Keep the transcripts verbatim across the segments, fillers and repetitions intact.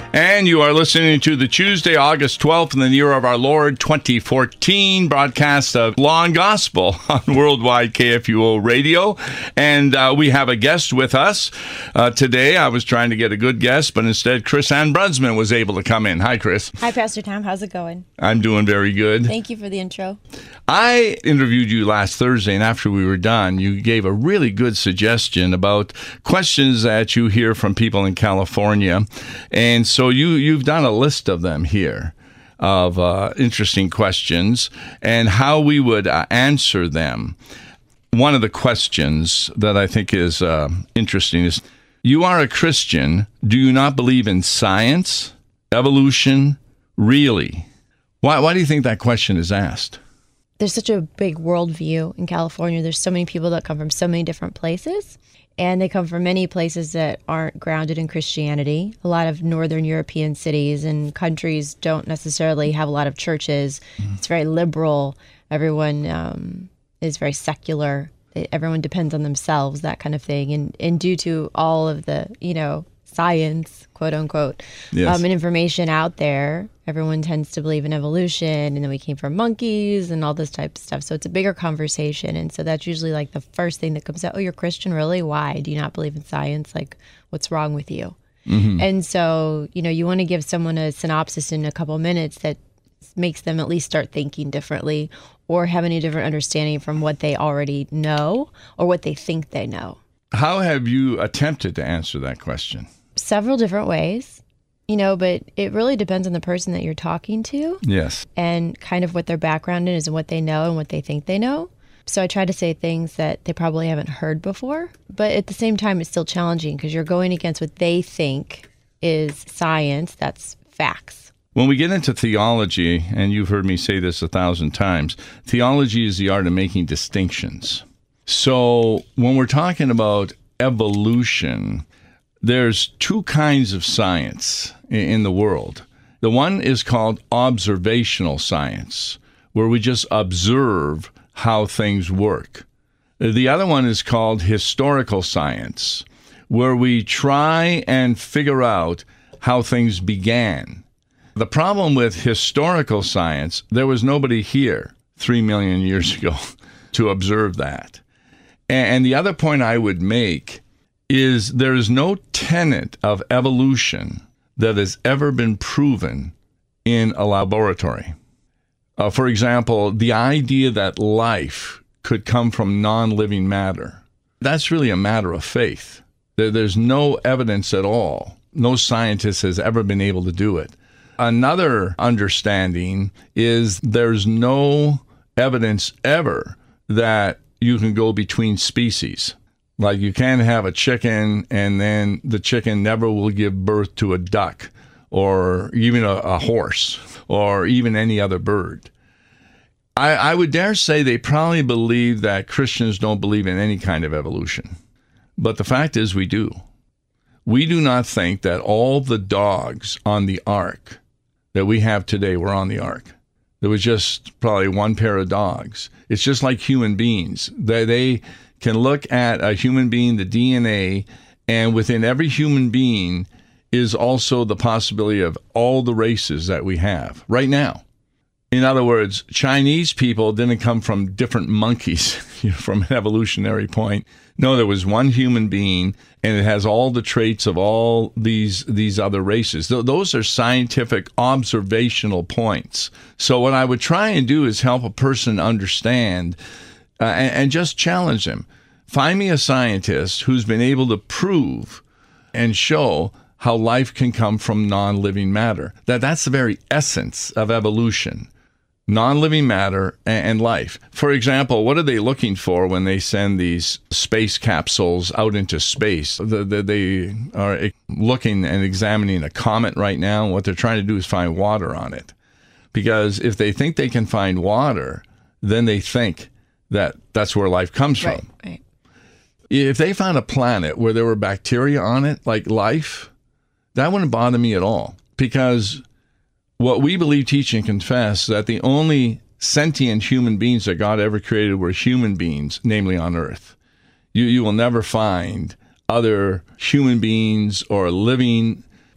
And you are listening to the Tuesday, August twelfth, in the year of our Lord, twenty fourteen, broadcast of Law and Gospel on Worldwide K F U O Radio. And uh, we have a guest with us uh, today. I was trying to get a good guest, but instead Chris Ann Brunsman was able to come in. Hi, Chris. Hi, Pastor Tom. How's it going? I'm doing very good. Thank you for the intro. I interviewed you last Thursday, and after we were done, you gave a really good suggestion about questions that you hear from people in California. And so you, you've done a list of them here of uh, interesting questions and how we would uh, answer them. One of the questions that I think is uh, interesting is, you are a Christian. Do you not believe in science, evolution, really? Why, why do you think that question is asked? There's such a big worldview in California. There's so many people that come from so many different places, and they come from many places that aren't grounded in Christianity. A lot of Northern European cities and countries don't necessarily have a lot of churches. Mm. It's very liberal. Everyone um, is very secular. Everyone depends on themselves, that kind of thing. And, and due to all of the, you know, science, quote unquote, yes. um, and information out there, everyone tends to believe in evolution, and then we came from monkeys and all this type of stuff. So it's a bigger conversation. And so that's usually like the first thing that comes out. Oh, you're Christian? Really? Why? Do you not believe in science? Like, what's wrong with you? Mm-hmm. And so, you know, you want to give someone a synopsis in a couple minutes that makes them at least start thinking differently or having a different understanding from what they already know or what they think they know. How have you attempted to answer that question? Several different ways, you know, but it really depends on the person that you're talking to. Yes. And kind of what their background is and what they know and what they think they know. So I try to say things that they probably haven't heard before, but at the same time, it's still challenging because you're going against what they think is science. That's facts. When we get into theology, and you've heard me say this a thousand times, theology is the art of making distinctions. So when we're talking about evolution, there's two kinds of science in the world. The one is called observational science, where we just observe how things work. The other one is called historical science, where we try and figure out how things began. The problem with historical science, there was nobody here three million years ago to observe that. And the other point I would make is there is no tenet of evolution that has ever been proven in a laboratory. Uh, for example, the idea that life could come from non-living matter, that's really a matter of faith. There, there's no evidence at all. No scientist has ever been able to do it. Another understanding is there's no evidence ever that you can go between species. Like you can't have a chicken and then the chicken never will give birth to a duck or even a, a horse or even any other bird. I, I would dare say they probably believe that Christians don't believe in any kind of evolution. But the fact is we do. We do not think that all the dogs on the ark that we have today were on the ark. There was just probably one pair of dogs. It's just like human beings. They, they can look at a human being, the D N A, and within every human being is also the possibility of all the races that we have right now. In other words, Chinese people didn't come from different monkeys, you know, from an evolutionary point. No, there was one human being, and it has all the traits of all these these other races. Th- those are scientific observational points. So what I would try and do is help a person understand uh, and, and just challenge them. Find me a scientist who's been able to prove and show how life can come from non-living matter. That that's the very essence of evolution. Non-living matter and life. For example, what are they looking for when they send these space capsules out into space? They are looking and examining a comet right now. What they're trying to do is find water on it. Because if they think they can find water, then they think that that's where life comes from. Right, right. If they found a planet where there were bacteria on it, like life, that wouldn't bother me at all. Because what we believe, teach, and confess, that the only sentient human beings that God ever created were human beings, namely on earth. You, you will never find other human beings or living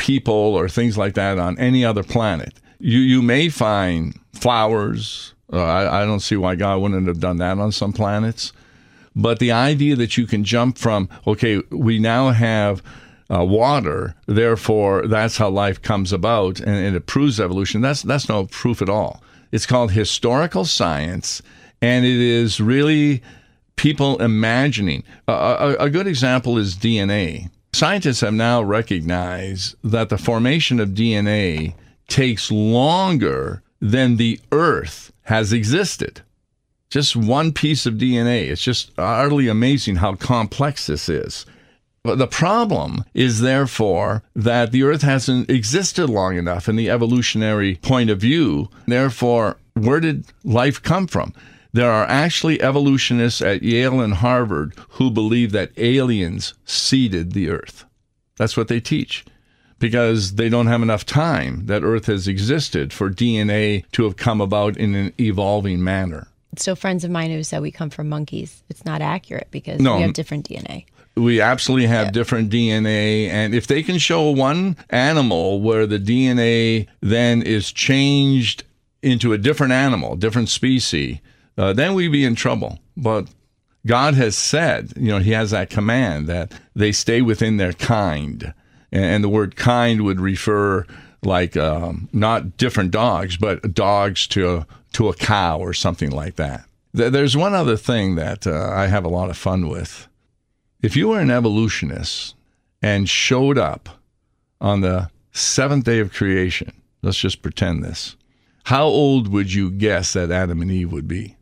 people or things like that on any other planet. You you may find flowers. Uh, I, I don't see why God wouldn't have done that on some planets. But the idea that you can jump from, okay, we now have uh, water, therefore that's how life comes about, and, and it proves evolution, that's, that's no proof at all. It's called historical science, and it is really people imagining. Uh, a, a good example is D N A. Scientists have now recognized that the formation of D N A takes longer than the Earth has existed. Just one piece of D N A. It's just utterly amazing how complex this is. But the problem is, therefore, that the Earth hasn't existed long enough in the evolutionary point of view. Therefore, where did life come from? There are actually evolutionists at Yale and Harvard who believe that aliens seeded the Earth. That's what they teach, because they don't have enough time that Earth has existed for D N A to have come about in an evolving manner. So friends of mine who said we come from monkeys, it's not accurate because no, we have different D N A. We absolutely have yeah. different D N A. And if they can show one animal where the D N A then is changed into a different animal, different species, uh, then we'd be in trouble. But God has said, you know, he has that command that they stay within their kind. And the word kind would refer like um, not different dogs, but dogs to to a cow or something like that. There's one other thing that uh, I have a lot of fun with. If you were an evolutionist and showed up on the seventh day of creation, let's just pretend this, how old would you guess that Adam and Eve would be?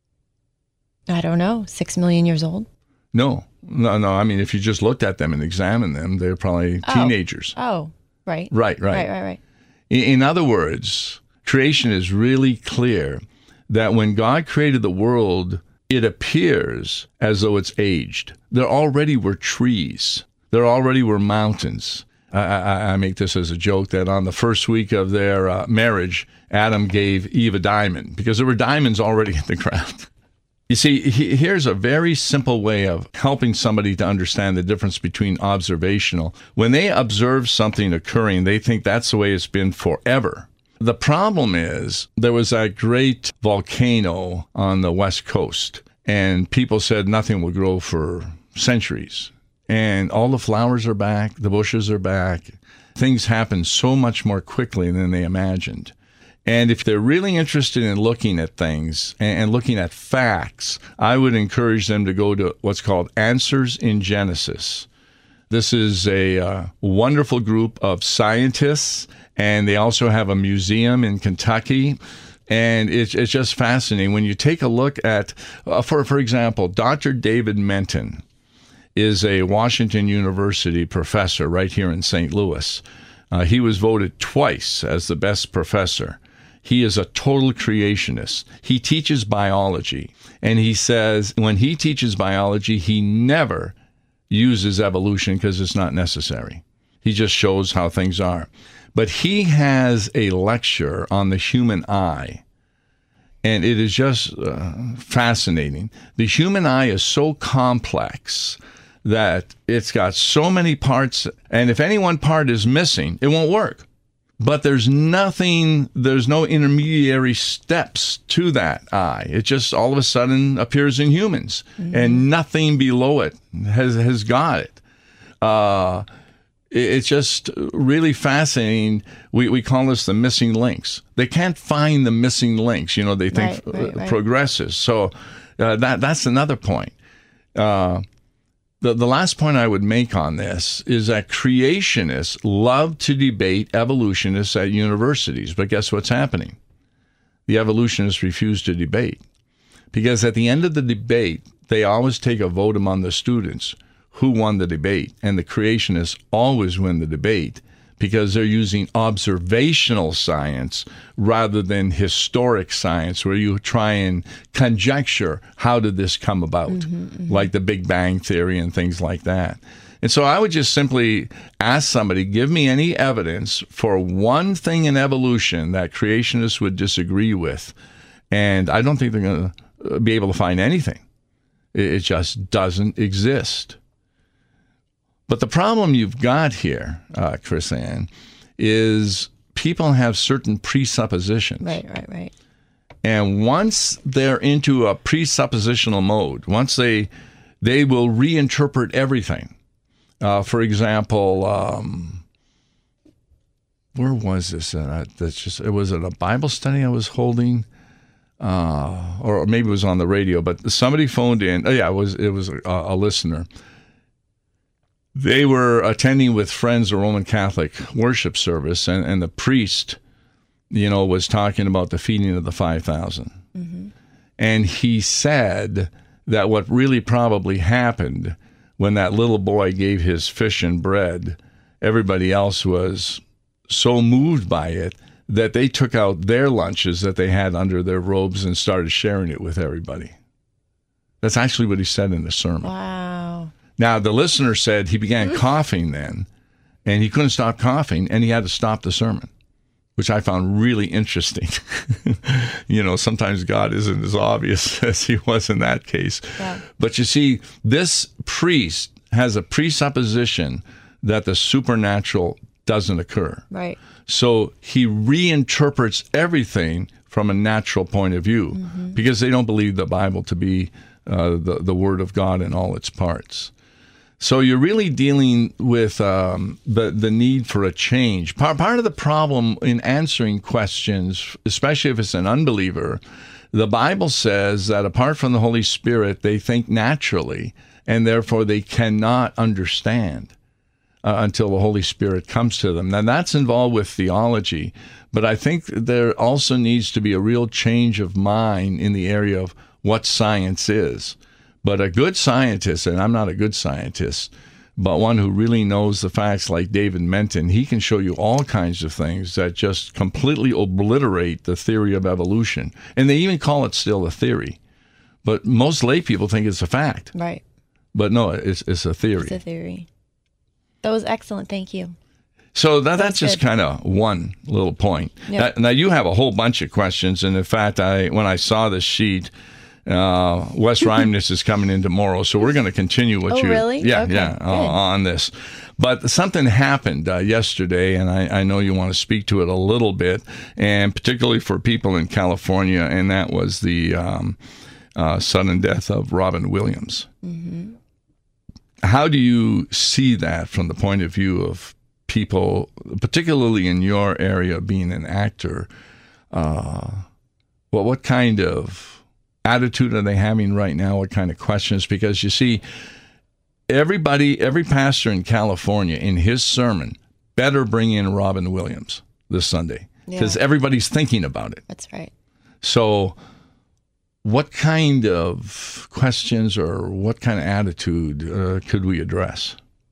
I don't know, six million years old? No, no, no. I mean, if you just looked at them and examined them, they're probably oh. teenagers. Oh, right. Right, right. Right, right, right. In, in other words, creation is really clear that when God created the world, it appears as though it's aged. There already were trees. There already were mountains. I, I, I make this as a joke that on the first week of their uh, marriage, Adam gave Eve a diamond because there were diamonds already in the ground. You see, he, here's a very simple way of helping somebody to understand the difference between observational. When they observe something occurring, they think that's the way it's been forever. The problem is there was that great volcano on the West Coast, and people said nothing will grow for centuries. And all the flowers are back, the bushes are back. Things happen so much more quickly than they imagined. And if they're really interested in looking at things and looking at facts, I would encourage them to go to what's called Answers in Genesis. This is a uh, wonderful group of scientists, and they also have a museum in Kentucky. And it's, it's just fascinating. When you take a look at, uh, for, for example, Doctor David Menton is a Washington University professor right here in Saint Louis. Uh, he was voted twice as the best professor. He is a total creationist. He teaches biology, and he says when he teaches biology, he never uses evolution because it's not necessary. He just shows how things are. But he has a lecture on the human eye, and it is just uh, fascinating. The human eye is so complex that it's got so many parts, and if any one part is missing, it won't work. But there's nothing, there's no intermediary steps to that eye. It just all of a sudden appears in humans, mm-hmm. and nothing below it has, has got it. Uh, it. It's just really fascinating. We, we call this the missing links. They can't find the missing links. You know, they think right, right, right. progresses. So uh, that that's another point. Uh, The, the last point I would make on this is that creationists love to debate evolutionists at universities. But guess what's happening? The evolutionists refuse to debate. Because at the end of the debate, they always take a vote among the students who won the debate. And the creationists always win the debate because they're using observational science rather than historic science, where you try and conjecture how did this come about, mm-hmm, mm-hmm. like the Big Bang Theory and things like that. And so I would just simply ask somebody, give me any evidence for one thing in evolution that creationists would disagree with. And I don't think they're going to be able to find anything. It just doesn't exist. But the problem you've got here, uh, Chris Ann, is people have certain presuppositions. Right, right, right. And once they're into a presuppositional mode, once they they will reinterpret everything. Uh, for example, um, where was this? Uh, that's just it was at a Bible study I was holding, uh, or maybe it was on the radio. But somebody phoned in. Oh yeah, it was it was a, a listener. They were attending with friends a Roman Catholic worship service, and, and the priest, you know, was talking about the feeding of the five thousand. Mm-hmm. And he said that what really probably happened when that little boy gave his fish and bread, everybody else was so moved by it that they took out their lunches that they had under their robes and started sharing it with everybody. That's actually what he said in the sermon. Wow. Now, the listener said he began coughing then, and he couldn't stop coughing, and he had to stop the sermon, which I found really interesting. You know, sometimes God isn't as obvious as he was in that case. Yeah. But you see, this priest has a presupposition that the supernatural doesn't occur. Right. So he reinterprets everything from a natural point of view mm-hmm. because they don't believe the Bible to be uh, the, the Word of God in all its parts. So you're really dealing with um, the, the need for a change. Part, part of the problem in answering questions, especially if it's an unbeliever, the Bible says that apart from the Holy Spirit, they think naturally, and therefore they cannot understand uh, until the Holy Spirit comes to them. Now, that's involved with theology, but I think there also needs to be a real change of mind in the area of what science is. But a good scientist, and I'm not a good scientist, but one who really knows the facts like David Menton, he can show you all kinds of things that just completely obliterate the theory of evolution. And they even call it still a theory. But most lay people think it's a fact. Right. But no, it's it's a theory. It's a theory. That was excellent. Thank you. So that, that's just kind of one little point. Yep. Now, now, you have a whole bunch of questions. And in fact, I when I saw this sheet, Uh, Wes Reimness is coming in tomorrow, so we're going to continue what oh, you. really? Yeah, okay, yeah, uh, on this. But something happened uh, yesterday, and I, I know you want to speak to it a little bit, and particularly for people in California, and that was the um, uh, sudden death of Robin Williams. Mm-hmm. How do you see that from the point of view of people, particularly in your area, being an actor? Uh, well, what kind of attitude are they having right now? What kind of questions? Because you see, everybody, every pastor in California in his sermon better bring in Robin Williams this Sunday because yeah. everybody's thinking about it. That's right. So what kind of questions or what kind of attitude uh, could we address?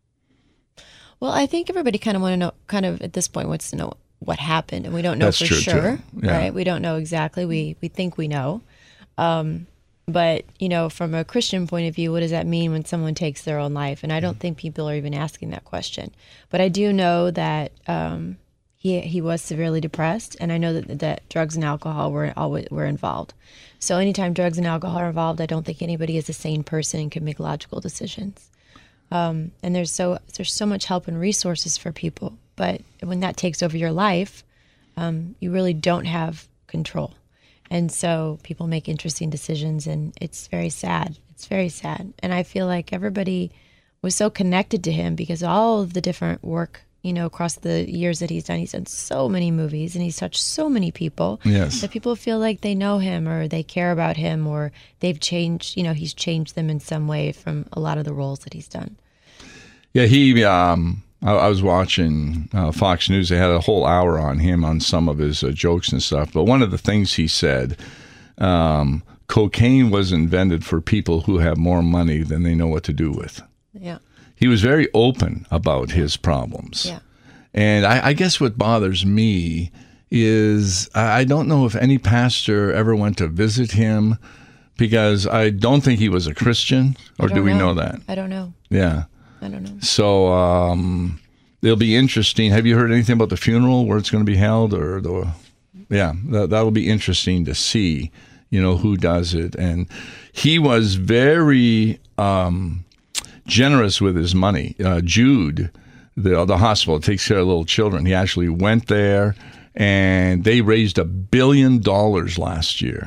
Well, I think everybody kind of want to know, kind of at this point wants to know what happened, and we don't know That's for true, sure, yeah. right? We don't know exactly. We we think we know. Um, but, you know, from a Christian point of view, what does that mean when someone takes their own life? And I don't think people are even asking that question. But I do know that um, he he was severely depressed, and I know that that drugs and alcohol were always were involved. So anytime drugs and alcohol are involved, I don't think anybody is a sane person and can make logical decisions. Um, and there's so there's so much help and resources for people, but when that takes over your life, um, you really don't have control. And so people make interesting decisions, and it's very sad. It's very sad. And I feel like everybody was so connected to him because all of the different work, you know, across the years that he's done, he's done so many movies and he's touched so many people yes. that people feel like they know him or they care about him or they've changed, you know, he's changed them in some way from a lot of the roles that he's done. Yeah, he... Um... I was watching uh, Fox News. They had a whole hour on him on some of his uh, jokes and stuff. But one of the things he said, um, cocaine was invented for people who have more money than they know what to do with. Yeah. He was very open about his problems. Yeah. And I, I guess what bothers me is I don't know if any pastor ever went to visit him because I don't think he was a Christian. Or do we know. know that? I don't know. Yeah. I don't know. So um, it'll be interesting. Have you heard anything about the funeral, where it's going to be held, or the? Yeah, that that'll be interesting to see. You know who does it, and he was very um, generous with his money. Uh, Jude, the the hospital that takes care of little children, he actually went there, and they raised a billion dollars last year.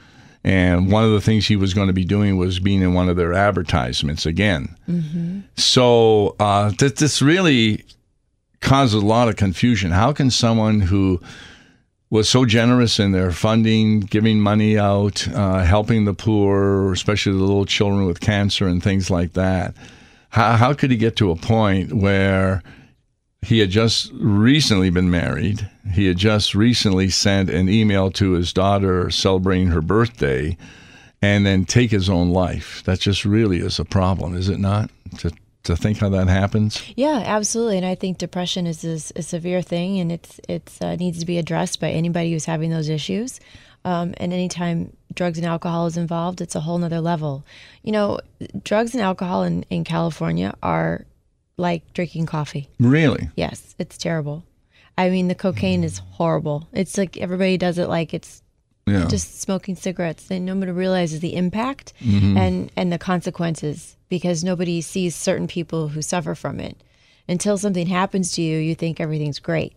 And one of the things he was going to be doing was being in one of their advertisements again. Mm-hmm. So uh, th- this really causes a lot of confusion. How can someone who was so generous in their funding, giving money out, uh, helping the poor, especially the little children with cancer and things like that, how, how could he get to a point where he had just recently been married, he had just recently sent an email to his daughter celebrating her birthday, and then take his own life? That just really is a problem, is it not? To to think how that happens? Yeah, absolutely. And I think depression is, is a severe thing, and it's it's uh, needs to be addressed by anybody who's having those issues. Um, and anytime drugs and alcohol is involved, it's a whole nother level. You know, drugs and alcohol in, in California are like drinking coffee. Really? Yes, it's terrible. I mean, the cocaine is horrible. It's like everybody does it like it's yeah. just smoking cigarettes, and nobody realizes the impact mm-hmm. and, and the consequences, because nobody sees certain people who suffer from it. Until something happens to you, you think everything's great.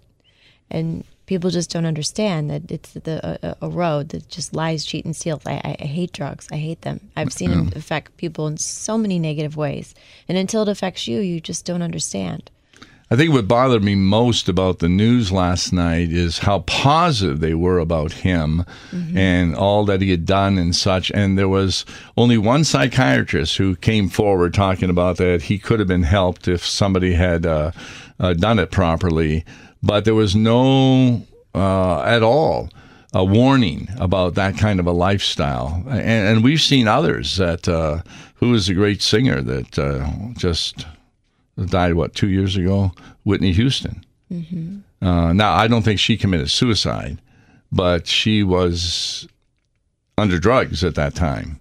And people just don't understand that it's the a, a road that just lies, cheat, and steals. I, I, I hate drugs. I hate them. I've seen yeah. them affect people in so many negative ways. And until it affects you, you just don't understand. I think what bothered me most about the news last night is how positive they were about him mm-hmm. and all that he had done and such. And there was only one psychiatrist who came forward talking about that he could have been helped if somebody had uh, uh, done it properly. But there was no, uh, at all, a warning about that kind of a lifestyle. And, and we've seen others that, uh, who was a great singer that uh, just died, what, two years ago? Whitney Houston. Mm-hmm. Uh, now, I don't think she committed suicide, but she was under drugs at that time.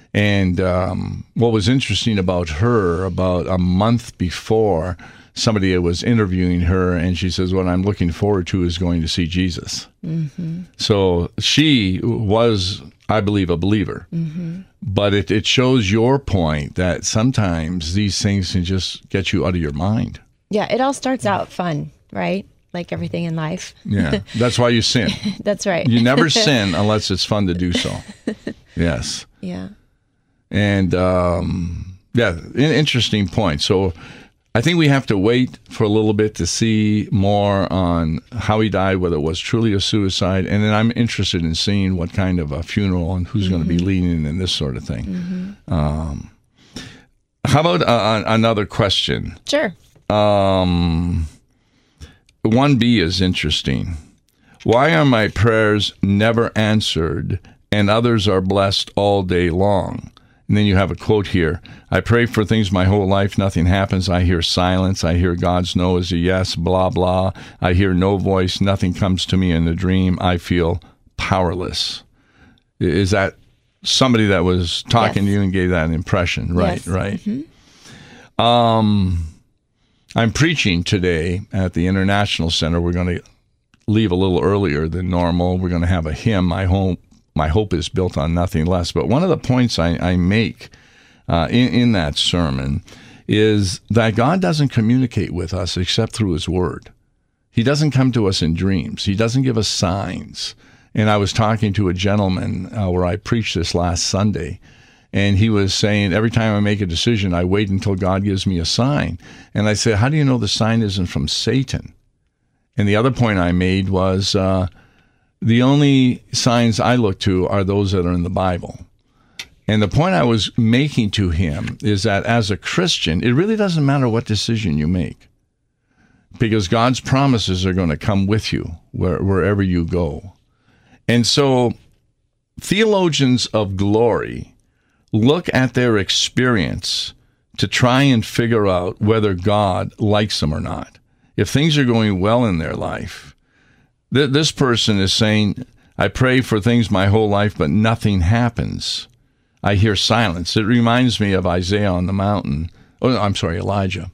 And um, what was interesting about her, about a month before, somebody was interviewing her, and she says, what I'm looking forward to is going to see Jesus. Mm-hmm. So she was, I believe, a believer. Mm-hmm. But it, it shows your point that sometimes these things can just get you out of your mind. Yeah, it all starts out fun, right? Like everything in life. Yeah, that's why you sin. That's right. You never sin unless it's fun to do so. Yes. Yeah. And, um, yeah, interesting point. So I think we have to wait for a little bit to see more on how he died, whether it was truly a suicide. And then I'm interested in seeing what kind of a funeral and who's mm-hmm. going to be leading and this sort of thing. Mm-hmm. Um, how about uh, another question? Sure. Um, one B is interesting. Why are my prayers never answered and others are blessed all day long? And then you have a quote here. I pray for things my whole life. Nothing happens. I hear silence. I hear God's no is a yes, blah, blah. I hear no voice. Nothing comes to me in a dream. I feel powerless. Is that somebody that was talking yes. to you and gave that an impression? Right, yes. right. Mm-hmm. Um, I'm preaching today at the International Center. We're going to leave a little earlier than normal. We're going to have a hymn. My hope, my hope is built on nothing less. But one of the points I, I make uh, in, in that sermon is that God doesn't communicate with us except through his word. He doesn't come to us in dreams. He doesn't give us signs. And I was talking to a gentleman uh, where I preached this last Sunday, and he was saying, every time I make a decision, I wait until God gives me a sign. And I said, how do you know the sign isn't from Satan? And the other point I made was, uh, the only signs I look to are those that are in the Bible. And the point I was making to him is that as a Christian, it really doesn't matter what decision you make, because God's promises are going to come with you where, wherever you go. And so theologians of glory look at their experience to try and figure out whether God likes them or not. If things are going well in their life, th- this person is saying, I pray for things my whole life, but nothing happens. I hear silence. It reminds me of Isaiah on the mountain. Oh, I'm sorry, Elijah.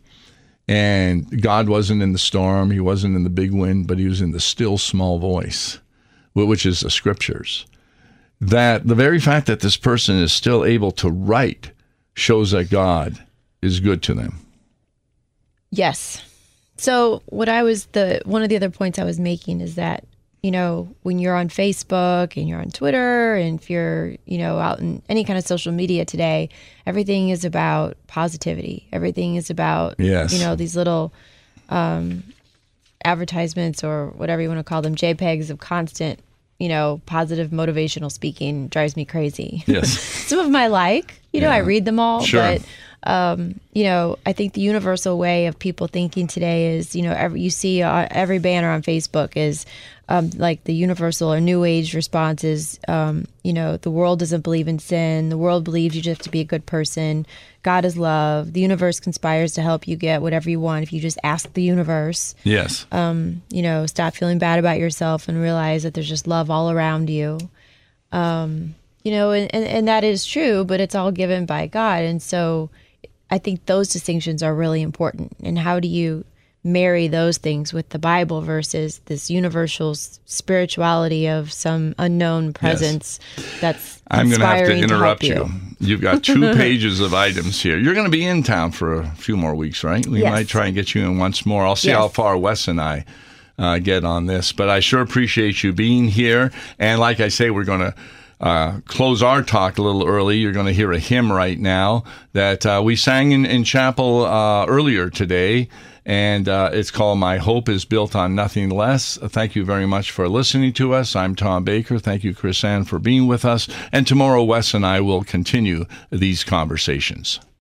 And God wasn't in the storm. He wasn't in the big wind, but he was in the still small voice, which is the scriptures. That the very fact that this person is still able to write shows that God is good to them. Yes. So what I was the one of the other points I was making is that, you know, when you're on Facebook and you're on Twitter, and if you're, you know, out in any kind of social media today, everything is about positivity. Everything is about, yes. you know, these little um, advertisements or whatever you want to call them, JPEGs of constant, you know, positive motivational speaking drives me crazy. Yes. Some of them I like, you know, yeah. I read them all, sure. but Um, you know, I think the universal way of people thinking today is, you know, every, you see uh, every banner on Facebook is um, like the universal or new age response is, um, you know, the world doesn't believe in sin. The world believes you just have to be a good person. God is love. The universe conspires to help you get whatever you want if you just ask the universe. Yes. Um, you know, stop feeling bad about yourself and realize that there's just love all around you. Um, you know, and, and, and that is true, but it's all given by God. And so I think those distinctions are really important. And how do you marry those things with the Bible versus this universal spirituality of some unknown presence yes. that's I'm going to have to interrupt to you. you. You've got two pages of items here. You're going to be in town for a few more weeks, right? We yes. might try and get you in once more. I'll see yes. how far Wes and I uh, get on this. But I sure appreciate you being here. And like I say, we're going to Uh, close our talk a little early. You're going to hear a hymn right now that uh, we sang in, in chapel uh, earlier today, and uh, it's called My Hope is Built on Nothing Less. Thank you very much for listening to us. I'm Tom Baker. Thank you, Chris Ann, for being with us. And tomorrow, Wes and I will continue these conversations.